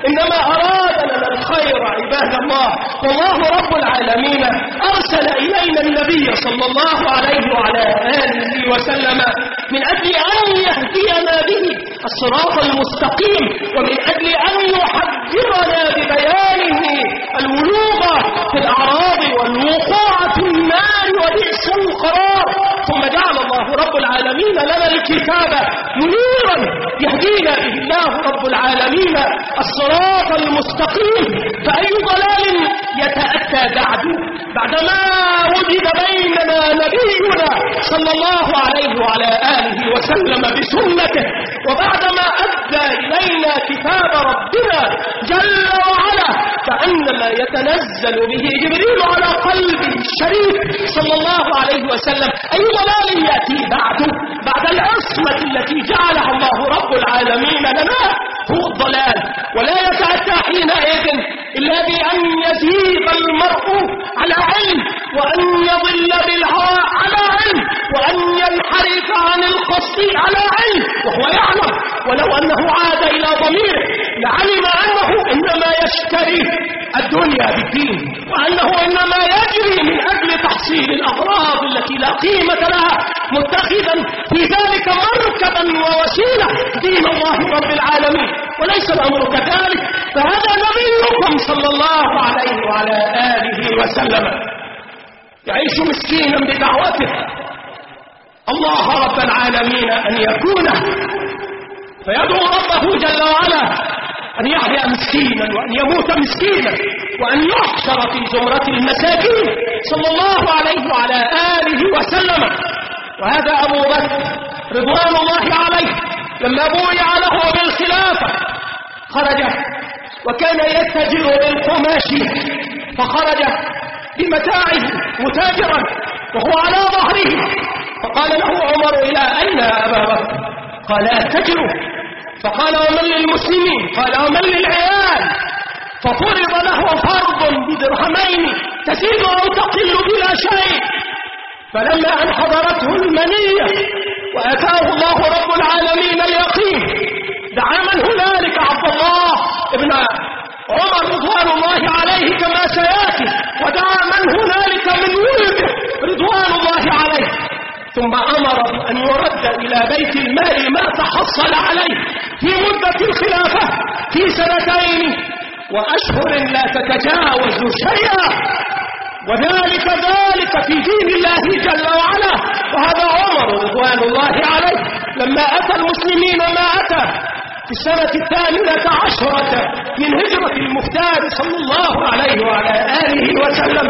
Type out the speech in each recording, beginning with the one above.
إنما أراد لنا الخير عباد الله. والله رب العالمين أرسل إلينا النبي صلى الله عليه وعلى آله وسلم من أجل أن يهدينا به الصراط المستقيم، ومن أجل أن يحذرنا ببيانه الولوغ في الأعراض والوقوع في النار وبئس القرار. ثم جعل الله رب العالمين لنا الكتاب منيرا يهدينا به الله رب العالمين الصراط المستقيم. فأي ضلال يتأتى بعدما وجد بيننا نبينا صلى الله عليه وعلى آله وسلم بسنته، وبعدما أدى إلينا كتاب ربنا جل وعلا كأنما يتنزل به جبريل على قلبه الشريف صلى الله عليه وسلم. أي ضلال يأتي بعد العصمة التي جعلها الله رب العالمين لنا هو الضلال. ولا يتأتى حينئذ إلا بأن يزيغ المرء على علم، وأن يضل بالهوى على علم، وأن ينحرف عن القصد على علم وهو يعلم. ولو أنه عاد إلى ضميره لعلم أنه إنما يشتري الدنيا بالدين، وأنه إنما يجري من أجل تحصيل الأغراض التي لا قيمة لها، متخذا في ذلك مركبا ووسيلة دين الله رب العالمين. وليس الأمر كذلك. فهذا نبيكم صلى الله عليه وعلى آله وسلم يعيش مسكينا بدعوته الله رب العالمين أن يكونه، فيدعو ربه جل وعلا أن يحيا مسكينا وأن يموت مسكينا وأن يحشر في زمرة المساكين صلى الله عليه وعلى آله وسلم. وهذا أبو بكر رضوان الله عليه لما بويع له بالخلافة خرج وكان يتجر بالقماش، فخرج بمتاعه متاجرا وهو على ظهره، فقال له عمر: إلى أين يا أبا بكر؟ قال: أتجر. فقال: ومن للمسلمين؟ قال: ومن للعيال؟ ففرض له فرض بدرهمين تزيد أو تقل بلا شيء. فلما أن حضرته المنية وأتاه الله رب العالمين اليقين دعا من هنالك عبد الله ابن عمر رضوان الله عليه كما سيأتي، ودعا من هنالك من ولده رضوان الله عليه، ثم أمر بأن يرد إلى بيت المال ما تحصل عليه في مدة الخلافة في 2 وأشهر لا تتجاوز شيئا، وذلك في دين الله جل وعلا. وهذا عمر رضوان الله عليه لما أتى المسلمين ما أتى في السنة 18 من هجرة المختار صلى الله عليه وعلى آله وسلم،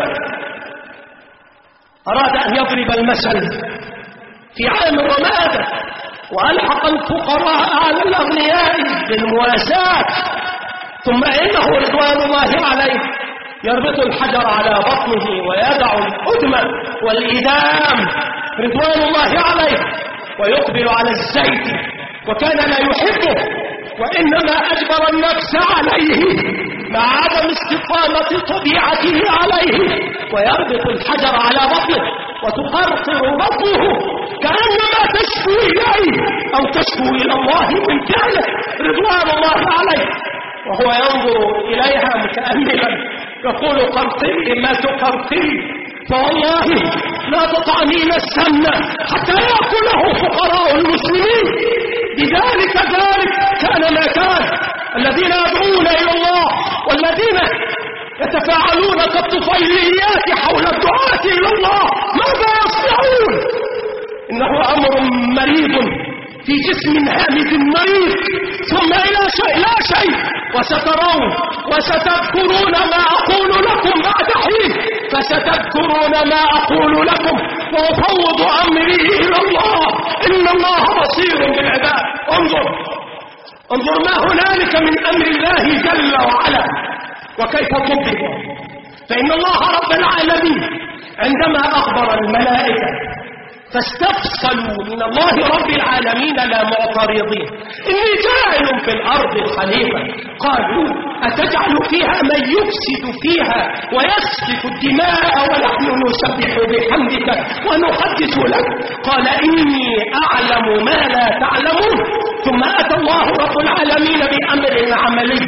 أراد أن يضرب المثل في عام الرمادة وألحق الفقراء على الأغنياء بالمواساة. ثم إنه رضوان الله عليه يربط الحجر على بطنه ويدع الأدم والإدام رضوان الله عليه ويقبل على الزيت، وكان لا يحبه وإنما أجبر النفس عليه مع عدم استقامة طبيعته عليه، ويربط الحجر على بطنه وتقرقر بطنه كأنما تشكو إليه أو تشكو إلى الله من فعله رضوان الله عليه، وهو ينظر إليها متأملا يقول: قرقري ما تقرقري، فوالله لا تطعمين السمن حتى يأكله فقراء المسلمين. بذلك كان ما كان. الذين يدعون إلى الله والذين يتفاعلون كالطفيليات حول الدعاة إلى الله ماذا يصنعون؟ إنه أمر مريض في جسم هامد مريض، ثم إلى شيء لا شيء، وسترون وستذكرون ما أقول لكم بعد حين، فستذكرون ما أقول لكم وأفوض أمري إلى الله، إن الله بصير بالعباد. انظر ما هنالك من أمر الله جل وعلا وكيف طبق. فإن الله رب العالمين عندما أخبر الملائكة فاستفصلوا من الله رب العالمين لا معترضين: إني جاعل في الأرض خليفة. قالوا: أتجعل فيها من يفسد فيها ويسفك الدماء ونحن نسبح بحمدك ونقدس لك؟ قال: إني أعلم ما لا تعلمون. ثم أتى الله رب العالمين بأمر عملي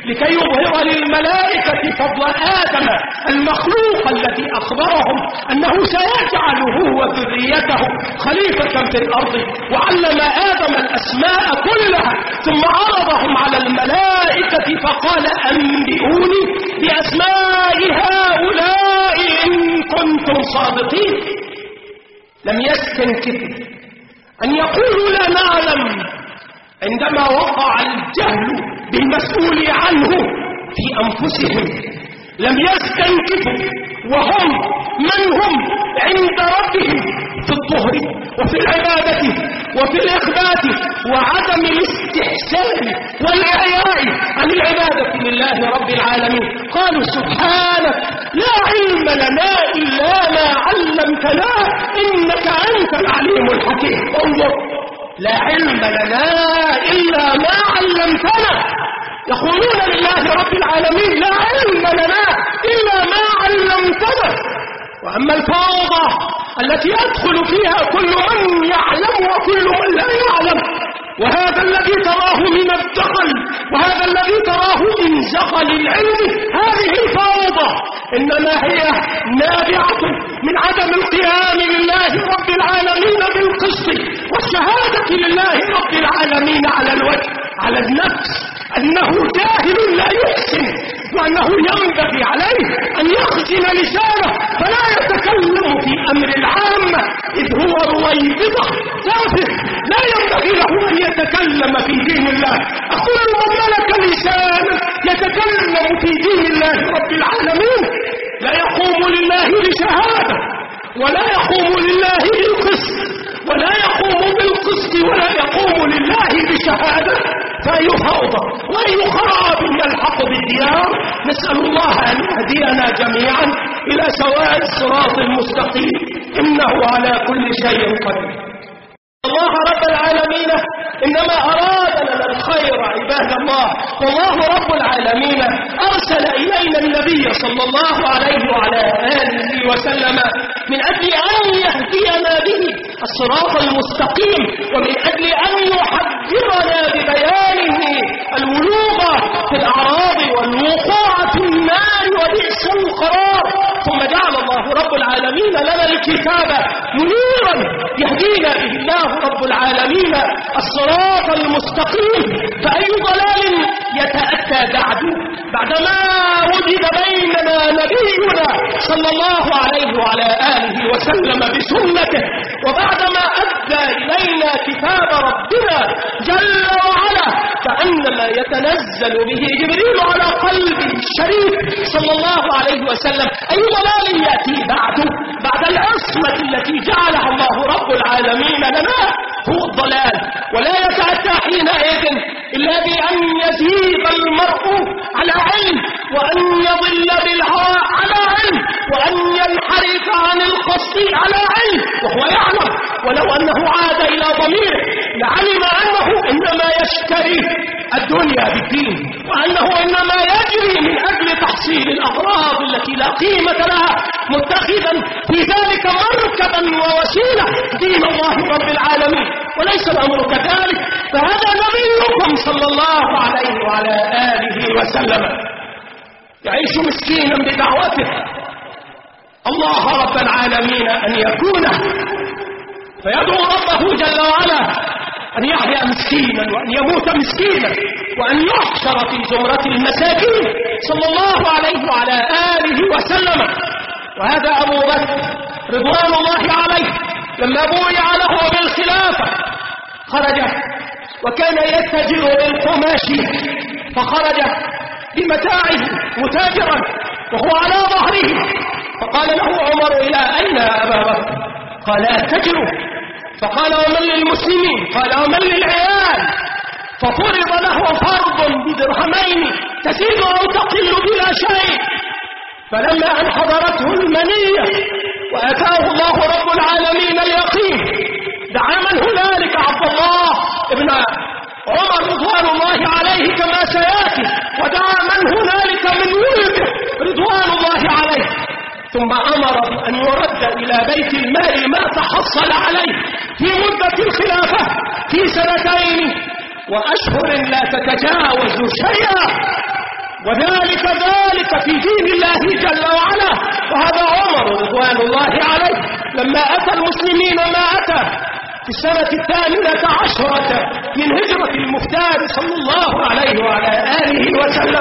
لكي يظهر للملائكة فضل آدم المخلوق الذي أخبرهم أنه سيجعل هو ذريته خليفة في الأرض، وعلم آدم الأسماء كلها ثم عرضهم على الملائكة فقال أنبئوني بأسماء هؤلاء إن كنتم صادقين. لم يستنكفوا أن يقولوا لا نعلم عندما وقع الجهل بالمسؤول عنه في أنفسهم. لم يستنكفوا وهم من هم عند ربهم في الظهر وفي العبادة وفي الإخبات وعدم الاستحسان والإعياء عن العبادة لله رب العالمين. قالوا سبحانك لا علم لنا إلا ما علمتنا إنك أنت العليم الحكيم. انظر، لا علم لنا إلا ما علمتنا. يقولون لله رب العالمين لا علم لنا إلا ما علمتنا. وأما الفوضى التي يدخل فيها كل من يعلم وكل من لا يعلم، وهذا الذي تراه من الدخل وهذا الذي تراه من زغل العلم، هذه الفوضى إنما هي نابعة من عدم القيام لله رب العالمين بالقسط والشهادة لله رب العالمين على الوجه، على النفس، أنه جاهل لا يحسن، وأنه ينبغي عليه أن يخزن لسانه فلا يتكلم في أمر العامة إذ هو رويبضة تافه لا ينبغي له أن يتكلم في دين الله. أقول من ملك لسانه يتكلم في دين الله رب العالمين لا يقوم لله بشهادة ولا يقوم لله بالقسط ولا يقوم بالقسط ولا يقوم لله بشهادة، فأي فوضى وأي خراب يلحق بالديار. نسأل الله أن يهدينا جميعا إلى سواء الصراط المستقيم إنه على كل شيء قدير. الله رب العالمين إنما أراد لنا الخير عباد الله، والله رب العالمين أرسل إلينا النبي صلى الله عليه وعلى آله وسلم من أجل أن يهدينا به الصراط المستقيم، ومن أجل أن يحذرنا ببيانه الولوغ في الأعراض والوقوع في النار وبئس القرار. ثم جعل الله رب العالمين لنا الكتاب منيرا يهدينا به الله رب العالمين الصراط المستقيم. فأي ضلال يتأتى بعدما وجد بيننا نبينا صلى الله عليه وعلى آله وسلم بسنته، وبعدما أدى إلينا كتاب ربنا جل وعلا كأنما يتنزل به جبريل على قلب الشريف صلى الله عليه وسلم. أي ضلال يأتي بعد العصمة التي جعلها الله رب العالمين لنا هو الضلال، ولا يتأتى حينئذ إلا بأن يزيد المرء على علم، وأن يضل بالهوى على علم، وأن ينحرف عن القصد على علم وهو يعلم. ولو أنه عاد إلى ضميره لعلم أنه إنما يشتري الدنيا بالدين، وأنه إنما يجري من أجل تحصيل الأغراض التي لا قيمة لها، متخذا في ذلك مركبا ووسيلة دين الله رب العالمين، وليس الأمر كذلك. فهذا نبيكم صلى الله عليه وعلى آله وسلم يعيش مسكينا بدعوته الله رب العالمين أن يكون، فيدعو ربه جل وعلا أن يحيا مسكينا وأن يموت مسكينا وأن يحشر في زمرة المساكين صلى الله عليه وعلى آله وسلم. وهذا أبو بكر رضوان الله عليه لما بويع له بالخلافة خرج وكان يتجر بالقماش، فخرج بمتاعه متاجرا وهو على ظهره، فقال له عمر إلى أين يا أبا بكر؟ قال أتجر. فقال ومن للمسلمين؟ قال ومن للعيال؟ ففرض له فرض بدرهمين تزيد أو تقل بلا شيء. فلما أن حضرته المنية وأتاه الله رب العالمين اليقين دعا من هنالك عبد الله ابن عمر رضوان الله عليه كما سيأتي، ودعا من هنالك من ولده رضوان الله عليه، ثم أمر بأن يرد إلى بيت المال ما تحصل عليه في مدة الخلافة في 2 وأشهر لا تتجاوز شيئا. وذلك في دين الله جل وعلا. وهذا عمر رضوان الله عليه لما أتى المسلمين ما أتى في السنة 18 من هجرة المختار صلى الله عليه وعلى آله وسلم،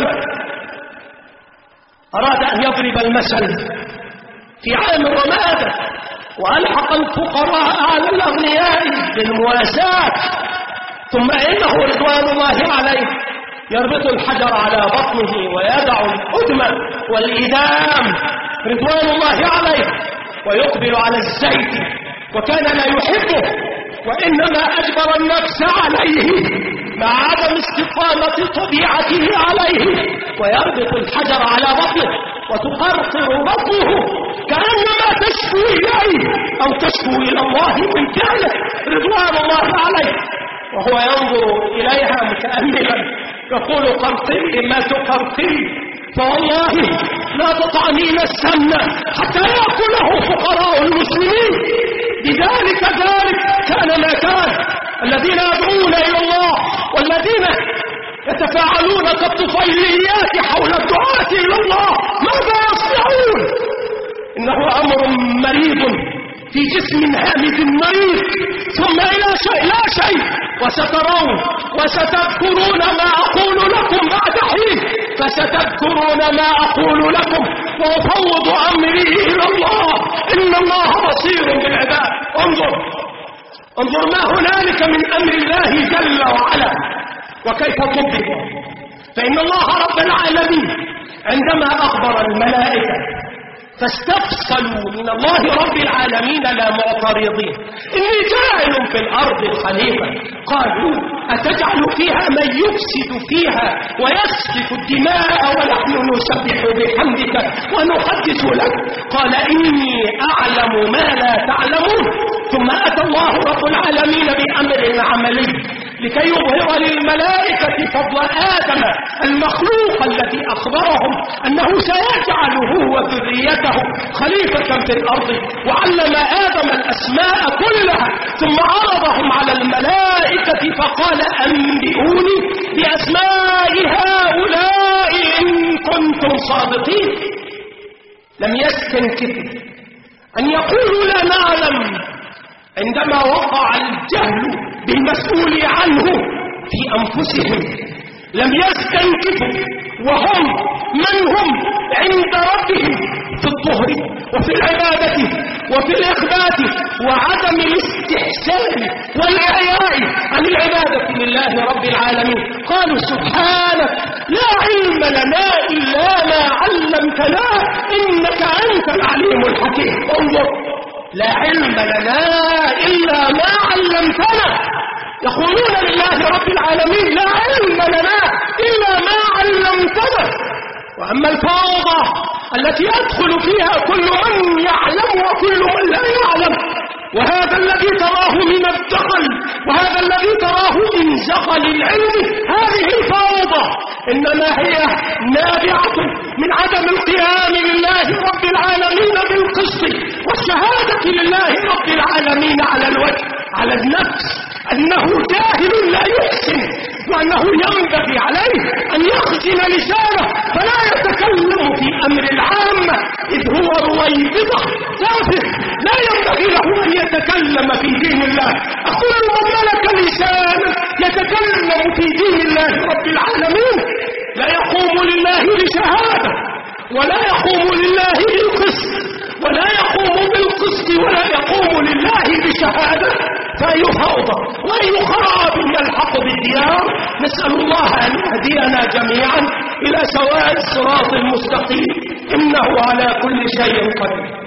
أراد أن يضرب المثل في عام الرمادة وألحق الفقراء على الأغنياء بالمواساة. ثم إنه رضوان الله عليه يربط الحجر على بطنه ويدع الأدم والإدام رضوان الله عليه ويقبل على الزيت، وكان لا يحبه وإنما أجبر النفس عليه مع عدم استقامة طبيعته عليه، ويربط الحجر على بطنه وتقرقر بطنه كأنما تشكو إليه أو تشكو إلى الله من فعله رضوان الله عليه، وهو ينظر إليها متأملا يقول قرقري ما تقرقري، فوالله لا تطعنين السمنة حتى يأكله فقراء المسلمين. لذلك كان ما كان الذين يدعون إلى الله والذين يتفاعلون كالطفيليات حول الدعاة إلى الله ماذا يصنعون؟ إنه أمر مريض في جسم هامد مريض، ثم إلى شيء لا شيء، وسترون وستذكرون ما أقول لكم بعد حين، فستذكرون ما أقول لكم وأفوض أمري إلى الله إن الله بصير بالعباد. انظر ما هنالك من أمر الله جل وعلا وكيف طبق. فإن الله رب العالمين عندما أخبر الملائكة فاستفصلوا من الله رب العالمين لا معترضين إني جاعل في الأرض خليفة، قالوا أتجعل فيها من يفسد فيها ويسفك الدماء ونحن نسبح بحمدك ونقدس لك، قال إني أعلم ما لا تعلمون. ثم أتى الله رب العالمين بأمر عملي لكي يظهر للملائكة فضل آدم المخلوق الذي أخبرهم أنه سيجعله وذريته خليفة في الأرض، وعلم آدم الأسماء كلها ثم عرضهم على الملائكة فقال أنبئوني بأسماء هؤلاء إن كنتم صادقين. لم يستنكفوا أن يقولوا لا نعلم عندما وقع الجهل بالمسؤول عنه في أنفسهم، لم يستنكفوا وهم من هم عند ربهم في الطهر وفي العبادة وفي الإخبات وعدم الاستحسان والإعياء عن العبادة لله رب العالمين. قالوا سبحانك لا علم لنا إلا ما علمتنا إنك أنت العليم الحكيم. انظر، لا علم لنا إلا ما علمتنا. يقولون لله رب العالمين لا علم لنا إلا ما علمتنا. وأما الفوضى التي يدخل فيها كل من يعلم وكل من لا يعلم، وهذا الذي تراه من الدخل وهذا الذي تراه من زغل العلم، هذه الفوضى إنما هي نابعة من عدم القيام لله رب العالمين بالقسط والشهادة لله رب العالمين على الوجه، على النفس أنه جاهل لا يحسن، وأنه ينبغي عليه أن يخزن لسانه فلا يتكلم في أمر العامة إذ هو رويبضة تافه لا ينبغي له أن يتكلم في دين الله. أقول من ملك لسانه يتكلم في دين الله رب العالمين لا يقوم لله بشهادة ولا يقوم لله بالقسط ولا يقوم بالقسط ولا يقوم لله بشهادة، فأي فوضى وأي خراب يلحق بالديار. نسأل الله أن يهدينا جميعا إلى سواء الصراط المستقيم إنه على كل شيء قدير.